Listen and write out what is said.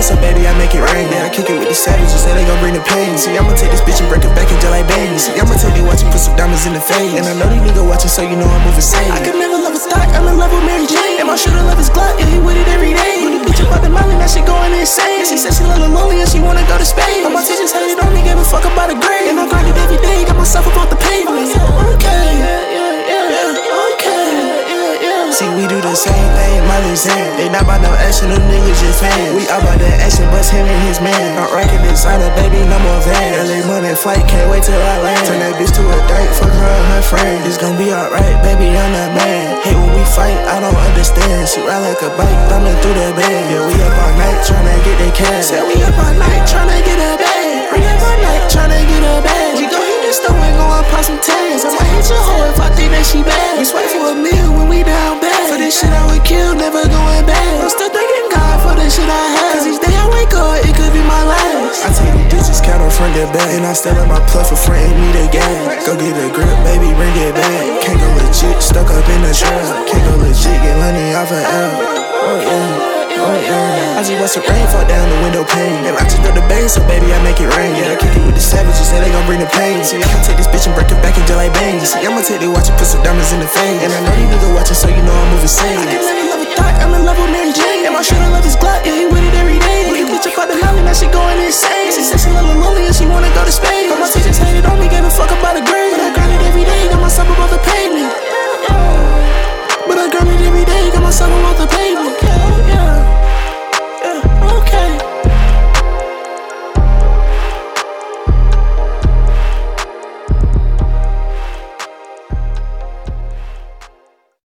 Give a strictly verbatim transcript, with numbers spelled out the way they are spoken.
band, so baby, I make it rain. Yeah, I kick it with the savages, say they gon' bring the pain. See, I'ma take this bitch and break it back into like bang. See, I'ma take they watch and put some diamonds in the face. And I know these niggas watching, so you know I'm moving safe. I could never love a stock, I'm in love with Mary Jane. And my shooter love his Glock, yeah, he with it every day. When the bitch about the Molly, now she going insane. She said she love the lonely and she wanna go to Spain. But my teachers hated on me, gave a fuck about a grade. And I grinded every day, got myself up off the pavement. Okay, yeah, yeah, yeah, okay, yeah, yeah. See, we do the same thing, Molly's saying. They not about no action, them niggas just fans. We all about that action, bust him and his man. I'm racking designer, baby, no more van. L A money flight, can't wait till I land. Turn that bitch to a dyke, fuck her and her friend. It's gon' be alright, baby, I'm that man. Hate when we fight, I don't understand. She ride like a bike, thumbing through the band. Yeah, we up all night, tryna get that cash. Said we up all night, tryna get a bag. We up all night, tryna get a bag. We gon' hit the store and go and pop some tags. I might hit your hoe if I think that she bad. We sweat for a meal when we down bad. For this shit I would kill, never going back. I'm still thanking God for the shit I had. Cause each day I wake up, it could be my last. I take these bitches, count on front to back. And I still in my pluff for frontin' me the gas. Go get a grip, baby, bring it back. Can't go legit, stuck up in the trap. Can't go legit, get money off an L. Oh yeah, oh yeah. I just watch the rain fall down the window pane. And I just throw the bass, so baby, I make it rain. Yeah, I kick it with the savages, say they gon' bring the pain. See, I'ma take this bitch and break it back into like bang. See, I'ma take they watch and put some diamonds in the face. And I know these niggas watching, so you know I'm moving safe. I can never love a thought, I'm in love with Mary Jane. And my shooter love his Glock, yeah, he with it every day. When the bitch up out the mountain, now she going insane. She said she love the lonely and she wanna go to Spain. But my teachers hated on me, gave a fuck about a grade. But I grinded every day, got myself above the pavement. But I grinded every day, got myself above the pavement.